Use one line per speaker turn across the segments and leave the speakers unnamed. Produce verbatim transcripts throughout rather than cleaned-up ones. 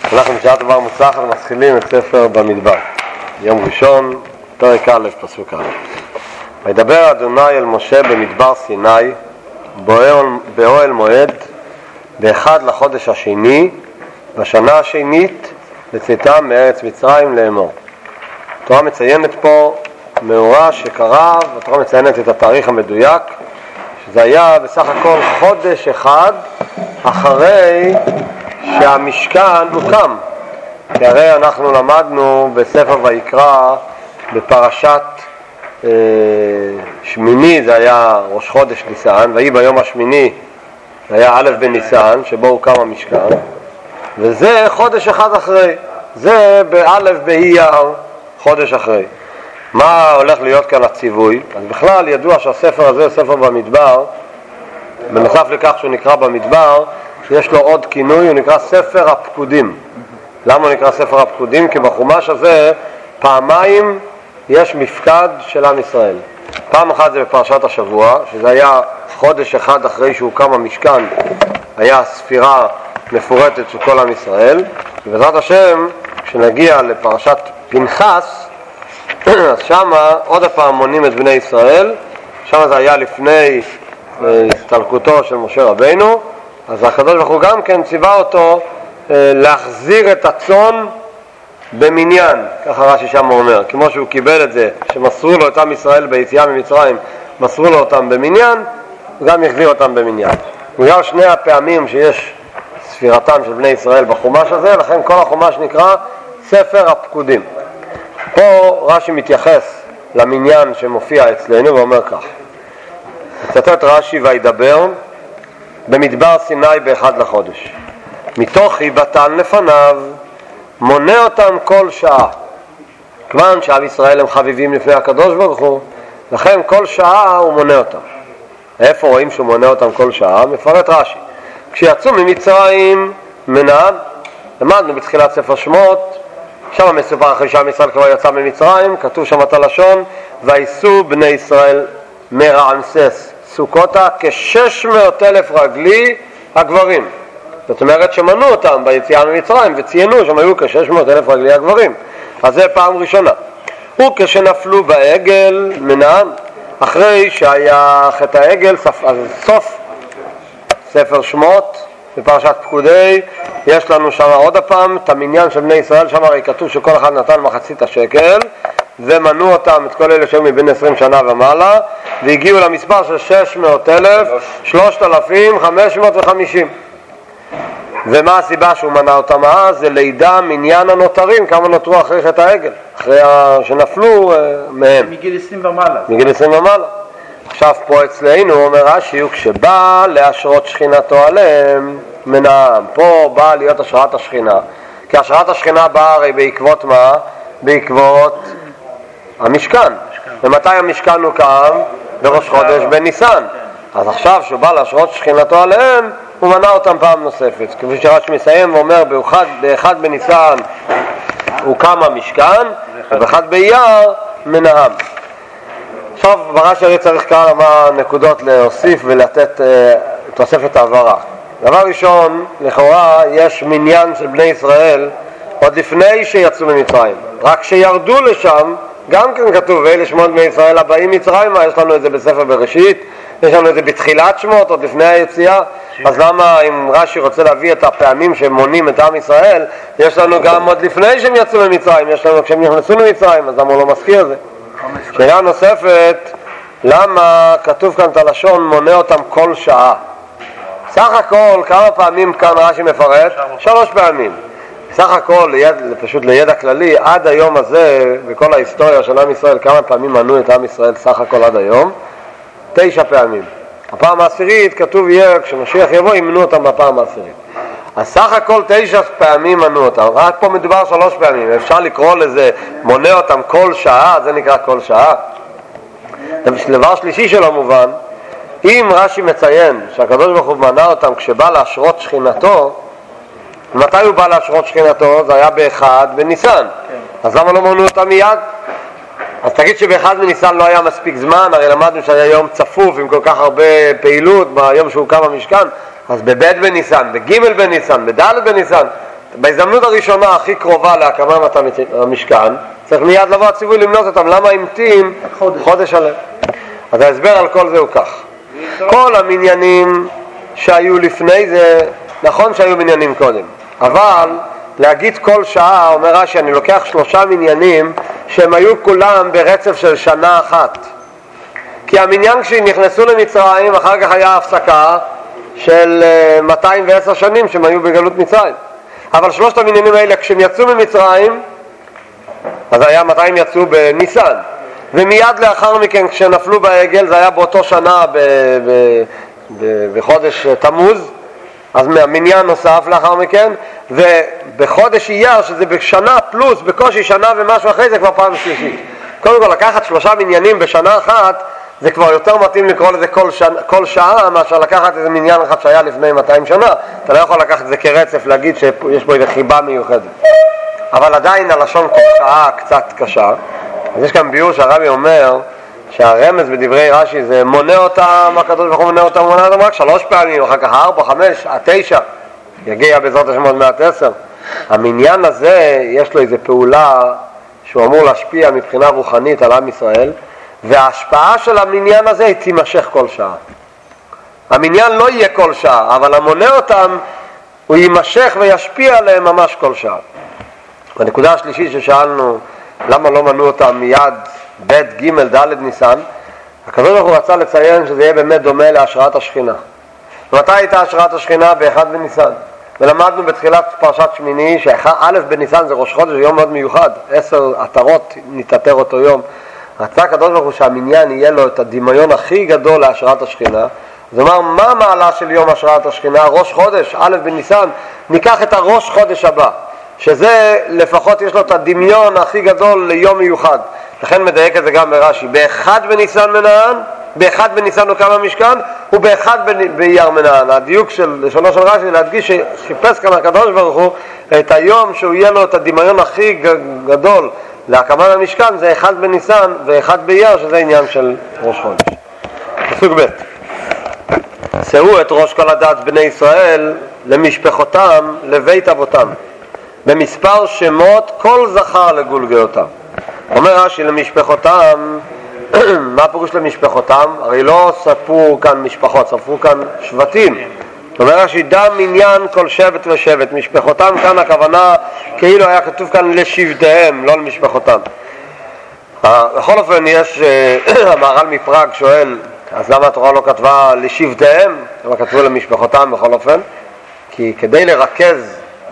אנחנו בשעה טובה ומוצלחת מתחילים את ספר במדבר. יום ראשון, פרק א', פסוק א'. וידבר אדוני אל משה במדבר סיני, באוהל, באוהל מועד, באחד לחודש השני, בשנה השנית, בצאתם מארץ מצרים לאמור. התורה מציינת פה מאורע שקרה, והתורה מציינת את התאריך המדויק, שזה היה בסך הכל חודש אחד אחרי שהמשכן הוקם. כי הרי אנחנו למדנו בספר ויקרא בפרשת אה, שמיני, זה היה ראש חודש ניסן, ויהי ביום השמיני זה היה א' בניסן שבו הוקם המשכן, וזה חודש אחד אחרי, זה באלף באייר, חודש אחרי. מה הולך להיות כאן הציווי? אז בכלל ידוע שהספר הזה, ספר במדבר, בנוסף לכך שהוא נקרא במדבר, יש לו עוד כינוי, הוא נקרא ספר הפקודים. למה הוא נקרא ספר הפקודים? כי בחומש הזה פעמיים יש מפקד של עם ישראל. פעם אחת זה בפרשת השבוע, שזה היה חודש אחד אחרי שהוקם המשכן, היה ספירה מפורטת של כל עם ישראל. ובעזרת השם, כשנגיע לפרשת פנחס, אז שמה עוד הפעם מונים את בני ישראל. שמה זה היה לפני הסתלקותו של משה רבינו, אז הקדוש ברוך הוא גם כן ציווה אותו להחזיר את הצאן במניין, ככה רש"י שם אומר, כמו שהוא קיבל את זה, שמסרו לו את עם ישראל ביציאה ממצרים, מסרו לו אותם במניין, גם יחזיר אותם במניין. בגלל שני הפעמים שיש ספירתם של בני ישראל בחומש הזה, לכן כל החומש נקרא ספר הפקודים. פה רש"י מתייחס למניין שמופיע אצלנו ואומר כך: מצטט רש"י וידבר במדבר סיני באחד לחודש, מתוך חיבתן לפניו מונה אותם כל שעה. כיוון שעם ישראל הם חביבים לפני הקדוש ברוך הוא, לכן כל שעה הוא מונה אותם. איפה רואים שהוא מונה אותם כל שעה? מפרט רש"י: כשיצאו ממצרים מנען, למדנו בתחילת ספר שמות, שם מסופר אחרי שעם ישראל כבר יצא ממצרים, כתוב שם את הלשון: וייסעו בני ישראל מרעמסס סוכותה כשש מאות אלף רגלי הגברים. זאת אומרת שמנו אותם ביציאה ממצרים וציינו שהם היו כשש מאות אלף רגלי הגברים. אז זה פעם ראשונה. וכשנפלו בעגל מנען, אחרי שהיה חטא העגל, סוף, סוף ספר שמות בפרשת פקודי, יש לנו שם עוד הפעם את המניין של בני ישראל. שם הרי כתוב שכל אחד נתן מחצית השקל, ומנו אותם את כל אלה שהיו מבין עשרים שנה ומעלה, והגיעו למספר של שש מאות אלף שלושת אלפים וחמש מאות וחמישים. ומה הסיבה שהוא מנה אותם אז? זה לידע מניין הנותרים, כמה נותרו אחרי חטא העגל, אחרי שנפלו מהם,
מגיל עשרים ומעלה.
מגיל עשרים ומעלה. עכשיו פה אצלנו אומר רש"י, כשבא להשרות שכינתו עליהם מנעם. פה בא להיות השראת השכינה, כי השראת השכינה באה הרי בעקבות מה? בעקבות המשכן. ומתי המשכן הוקם? בראש חודש בניסן. אז עכשיו שהוא בא להשרות שכינתו עליהם, הוא מנה אותם פעם נוספת. כפי שרש"י מסיים ואומר, באחד, באחד בניסן הוקם המשכן, ובאחד באייר מנעם. עכשיו ברש"י הרי צריך כמה נקודות להוסיף ולתת uh, תוספת העברה. דבר ראשון, לכאורה יש מניין של בני ישראל עוד לפני שיצאו ממצרים. רק שירדו לשם, גם כן כתוב, ואלה שמות בני ישראל הבאים מצרימה, יש לנו את זה בספר בראשית, יש לנו את זה בתחילת שמות, עוד לפני היציאה. אז למה אם רש"י רוצה להביא את הפעמים שמונים את עם ישראל, יש לנו גם עוד לפני שהם יצאו ממצרים, יש לנו כשהם נכנסו למצרים, אז למה הוא לא מזכיר את זה? שאלה נוספת, למה כתוב כאן את הלשון מונה אותם כל שעה? סך הכל כמה פעמים כאן רש"י מפרט? שלוש פעמים. סך הכל, ליד, פשוט לידע כללי, עד היום הזה, בכל ההיסטוריה של עם ישראל, כמה פעמים מנו את עם ישראל סך הכל עד היום? תשע פעמים. הפעם העשירית כתוב יהיה, כשמשיח יבוא, ימנו אותם בפעם העשירית. אז סך הכל תשע פעמים מנו אותם. רק פה מדובר שלוש פעמים. אפשר לקרוא לזה מונה אותם כל שעה, זה נקרא כל שעה. דבר שלישי שלא מובן, אם רש"י מציין שהקדוש ברוך הוא מנה אותם כשבא להשרות שכינתו, מתי הוא בא להשרות שכינתו? זה היה באחד בניסן. אז למה לא מנו אותם מיד? אז תגיד שבאחד בניסן לא היה מספיק זמן, הרי למדנו שהיה יום צפוף עם כל כך הרבה פעילות ביום שהוא קם המשכן. אז בבית בניסן, בגימל בניסן, בדלת בניסן, בהזדמנות הראשונה הכי קרובה להקמת המשכן, צריך מיד לבוא הציווי למנות אותם. למה המתין חודש, חודש עליהם? אז ההסבר על כל זה הוא כך. כל המניינים שהיו לפני זה, נכון שהיו מניינים קודם, אבל להגיד כל שעה, אומר רש"י, אני לוקח שלושה מניינים שהם היו כולם ברצף של שנה אחת. כי המניין כשנכנסו למצרים, אחר כך היה הפסקה של מאתיים ועשר שנים שהם היו בגלות מצרים. אבל שלושת המניינים האלה כשהם יצאו ממצרים, אז היה מתי הם יצאו בניסן. ומיד לאחר מכן כשנפלו בעגל, זה היה באותו שנה ב- ב- ב- בחודש תמוז, אז המניין נוסף לאחר מכן, ובחודש אייר, שזה בשנה פלוס, בקושי שנה ומשהו אחרי זה כבר פעם שלישית. קודם כל לקחת שלושה מניינים בשנה אחת, זה כבר יותר מתאים לקרוא לזה כל, שנה, כל שעה, מאשר לקחת איזה מניין אחד שהיה לפני מאתיים שנה. אתה לא יכול לקחת את זה כרצף, להגיד שיש בו איזו חיבה מיוחדת. אבל עדיין הלשון כל שעה קצת קשה. אז יש כאן ביור שהרבי אומר, שהרמז בדברי רש"י זה מונה אותם, הקדוש ברוך הוא מונה אותם, מונה אותם רק שלוש פעמים, אחר כך ארבע, חמש, תשע, יגיע בעזרת השם עוד מעט עשר. המניין הזה יש לו איזו פעולה שהוא אמור להשפיע מבחינה רוחנית על עם ישראל, וההשפעה של המניין הזה היא תימשך כל שעה. המניין לא יהיה כל שעה, אבל המונה אותם הוא יימשך וישפיע עליהם ממש כל שעה. בנקודה השלישית ששאלנו למה לא מנו אותם מיד ב' ג' ד' ניסן, הקדוש ברוך הוא רצה לציין שזה יהיה באמת דומה להשראת השכינה. ומתי הייתה השראת השכינה? באחד בניסן. ולמדנו בתחילת פרשת שמיני שא' בניסן זה ראש חודש, זה יום מאוד מיוחד, עשר עטרות נתעטר אותו יום. רצה הקדוש ברוך הוא שהמניין יהיה לו את הדמיון הכי גדול להשראת השכינה. זאת אומרת, מה המעלה של יום השראת השכינה? ראש חודש, א' בניסן, ניקח את הראש חודש הבא, שזה לפחות יש לו את הדמיון הכי גדול ליום מיוחד. לכן מדייק את זה גם ברש"י, באחד בניסן מנען, באחד בניסן הוקם המשכן, ובאחד באייר מנען. הדיוק של לשונו של רש"י להדגיש שחיפש כאן הקדוש ברוך הוא את היום שהוא יהיה לו את הדמיון הכי גדול להקמת המשכן, זה אחד בניסן ואחד באייר, שזה עניין של ראש חודש. פסוק ב' שאו את ראש כל הדת בני ישראל למשפחותם לבית אבותם במספר שמות כל זכר לגולגלותם. אומר רש"י למשפחותם, מה פירוש למשפחותם? הרי לא ספרו כאן משפחות, ספרו כאן שבטים. אומר רש"י דם מניין כל שבט ושבט. משפחותם כאן הכוונה כאילו היה כתוב כאן לשבטיהם, לא למשפחותם. בכל אופן יש, המהר"ל מפראג שואל, אז למה התורה לא כתבה לשבטיהם? למה כתבו למשפחותם בכל אופן? כי כדי לרכז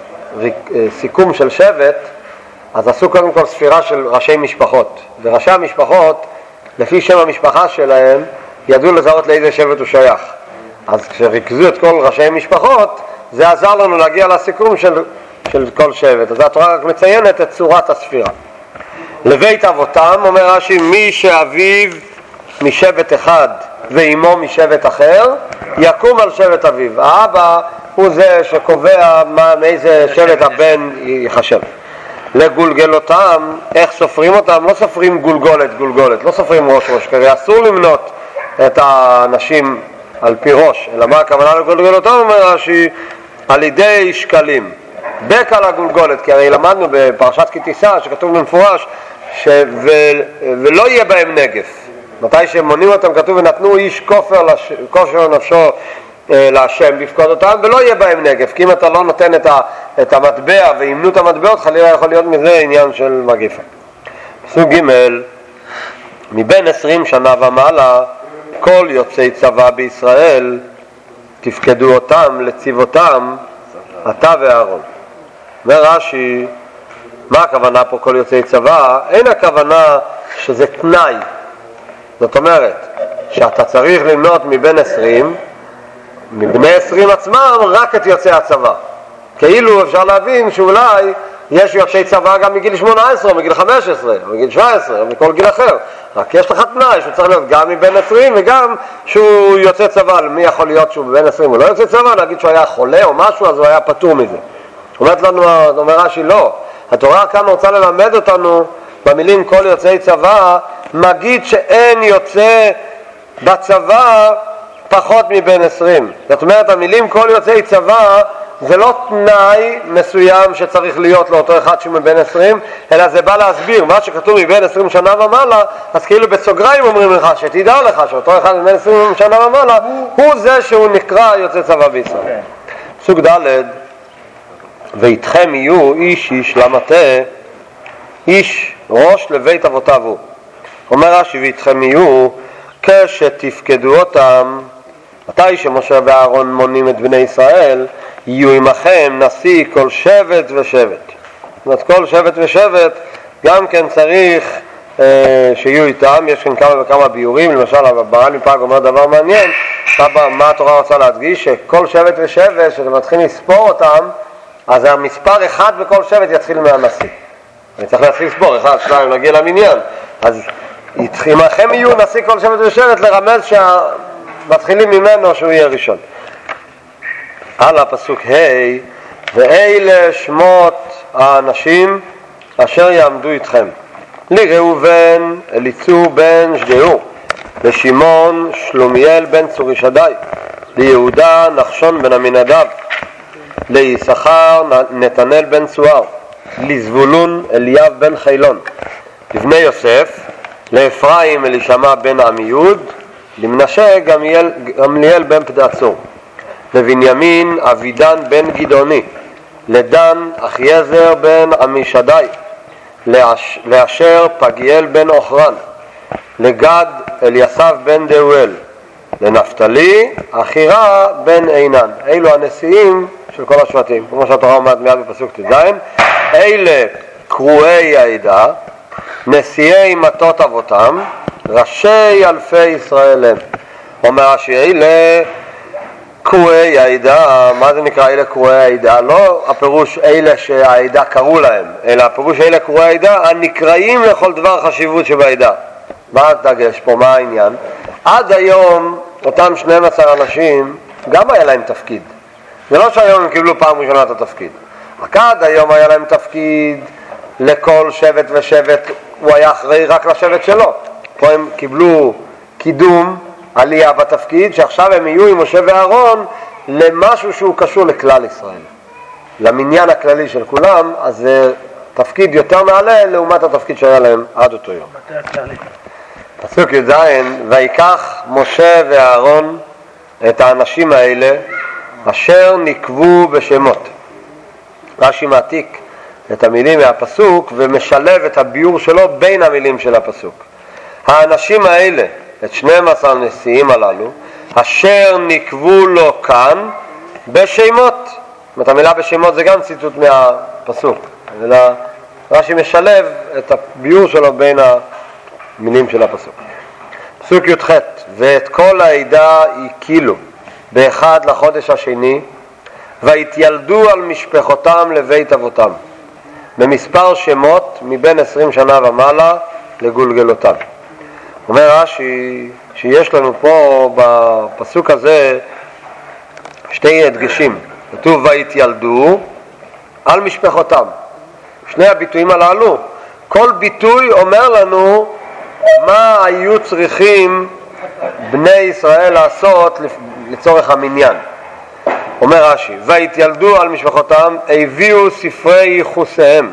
סיכום של שבט, אז עשו קודם כל ספירה של ראשי משפחות. וראשי המשפחות, לפי שם המשפחה שלהם, ידעו לזהות לאיזה שבט הוא שייך. אז כשריכזו את כל ראשי משפחות, זה עזר לנו להגיע לסיכום של, של כל שבט. אז התורה רק מציינת את צורת הספירה. לבית אבותם, אומר רש"י, מי שאביו משבט אחד ואימו משבט אחר, יקום על שבט אביו. האבא הוא זה שקובע מה, מאיזה שבט הבן יחשב. לגולגלותם, איך סופרים אותם? לא סופרים גולגולת, גולגולת, לא סופרים ראש ראש, כי אסור למנות את האנשים על פי ראש, אלא מה הכוונה לגולגלותם? אומר רש"י, על ידי שקלים, בקל הגולגולת, כי הרי למדנו בפרשת כי תישא שכתוב במפורש ש... ו... ולא יהיה בהם נגף. מתי שמונים אותם כתוב ונתנו איש כופר, לש... כושר נפשו להשם בפקוד אותם, ולא יהיה בהם נגף, כי אם אתה לא נותן את, ה, את המטבע וימנו את המטבעות, חלילה יכול להיות מזה עניין של מגיפה. פסוק ג' מבין עשרים שנה ומעלה כל יוצאי צבא בישראל תפקדו אותם לציבותם אתה ואהרון. אומר רש"י, מה הכוונה פה כל יוצאי צבא? אין הכוונה שזה תנאי, זאת אומרת שאתה צריך למנות מבין עשרים, מבני עשרים עצמם רק את יוצאי הצבא. כאילו אפשר להבין שאולי יש יוצאי צבא גם מגיל שמונה עשרה, או מגיל חמש עשרה, או מגיל שבע עשרה, או מכל גיל אחר. רק יש לך תנאי שהוא צריך להיות גם מבין עשרים וגם שהוא יוצא צבא. מי יכול להיות שהוא מבין עשרים הוא לא יוצא צבא? נגיד שהוא היה חולה או משהו, אז הוא היה פטור מזה. אומרת לנו, אומר רש"י, לא. התורה כאן רוצה ללמד אותנו במילים כל יוצאי צבא, מגיד שאין יוצא בצבא פחות מבין עשרים. זאת אומרת, המילים כל יוצאי צבא זה לא תנאי מסוים שצריך להיות לאותו אחד שהוא מבין עשרים, אלא זה בא להסביר מה שכתוב מבין עשרים שנה ומעלה, אז כאילו בסוגריים אומרים לך שתדע לך שאותו אחד מבין עשרים שנה ומעלה הוא זה שהוא נקרא יוצא צבא בישראל. סוג ד' ואיתכם יהיו איש איש למטה איש ראש לבית אבותיו הוא. אומר רש"י ואיתכם יהיו כשתפקדו אותם, מתי שמשה ואהרון מונים את בני ישראל, יהיו עמכם נשיא כל שבט ושבט. זאת אומרת כל שבט ושבט גם כן צריך אה, שיהיו איתם. יש כאן כמה וכמה ביורים, למשל הבעל מפג אומר דבר מעניין, מה התורה רוצה להדגיש? שכל שבט ושבט שאתם מתחילים לספור אותם, אז המספר אחד בכל שבט יתחיל מהנשיא. אני צריך להתחיל לספור אחד, שניים, נגיע למניין. אז עמכם יהיו נשיא כל שבט ושבט לרמז שמתחילים ממנו שהוא יהיה ראשון. על הפסוק ה' ואלה שמות האנשים אשר יעמדו איתכם לראובן אליצור בן שדאור, לשמעון שלומיאל בן צורי שדי, ליהודה נחשון בן עמינדב, ליששכר נתנאל בן צוהר, לזבולון אליאב בן חילון, לבני יוסף לאפרים אלישמע בן עמיוד, למנשה גמליאל, גמליאל בן פדעצור, לבנימין אבידן בן גדעוני, לדן אחייזר בן עמישדי, לאש, לאשר פגיאל בן אוחרן, לגד אליסף בן דאואל, לנפתלי אחירה בן עינן. אלו הנשיאים של כל השבטים, כמו שהתורה אומרת מיד בפסוק ט"ז. אלה קרואי העדה, נשיאי מטות אבותם, ראשי אלפי ישראל הם. אומר שאלה קרואי העדה. מה זה נקרא אלה קרואי העדה? לא הפירוש אלה שהעדה קראו להם, אלא הפירוש אלה קרואי העדה הנקראים לכל דבר חשיבות שבעדה. מה הדגש פה? מה העניין? עד היום אותם שנים עשר אנשים גם היה להם תפקיד. זה לא שהיום הם קיבלו פעם ראשונה את התפקיד, רק עד היום היה להם תפקיד לכל שבט ושבט, הוא היה אחראי רק לשבט שלו. פה הם קיבלו קידום, עלייה בתפקיד, שעכשיו הם יהיו עם משה ואהרון למשהו שהוא קשור לכלל ישראל, למניין הכללי של כולם. אז זה תפקיד יותר מעלה לעומת התפקיד שהיה להם עד אותו יום. פסוק י"ז ויקח משה ואהרון את האנשים האלה אשר נקבו בשמות. רש"י מעתיק את המילים מהפסוק ומשלב את הביור שלו בין המילים של הפסוק. האנשים האלה, את שנים עשר נשיאים הללו, אשר נקבו לו כאן בשמות. זאת אומרת, המילה בשמות זה גם ציטוט מהפסוק, אלא רש"י משלב את הביור שלו בין המילים של הפסוק. פסוק י"ח ואת כל העדה יקילו באחד לחודש השני והתיילדו על משפחותם לבית אבותם במספר שמות מבין עשרים שנה ומעלה לגולגלותם. אומר רש"י שיש לנו פה בפסוק הזה שתי הדגשים. כתוב והתיילדו על משפחותם. שני הביטויים הללו, כל ביטוי אומר לנו מה היו צריכים בני ישראל לעשות לצורך המניין. אומר רש"י והתיילדו על משפחותם הביאו ספרי ייחוסיהם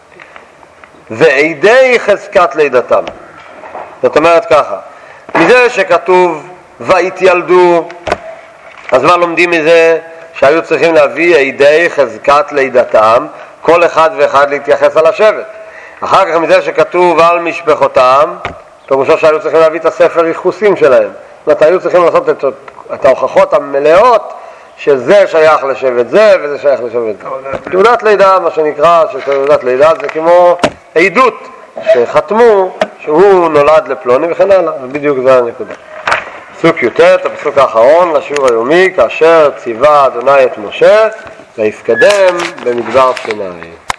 ועדי חזקת לידתם. זאת אומרת ככה, מזה שכתוב והתיילדו, אז מה לומדים מזה? שהיו צריכים להביא עדי חזקת לידתם, כל אחד ואחד להתייחס על השבט. אחר כך מזה שכתוב על משפחותם, פירושו שהיו צריכים להביא את הספר ייחוסים שלהם. זאת אומרת, היו צריכים לעשות את, את ההוכחות המלאות שזה שייך לשבט זה וזה שייך לשבט זה. תעודת לידה, מה שנקרא, שתעודת לידה זה כמו עדות שחתמו שהוא נולד לפלוני וכן הלאה. בדיוק זה הנקודה. פסוק י"ט, הפסוק האחרון לשיעור היומי, כאשר ציווה אדוני את משה ויפקדם במדבר סיני.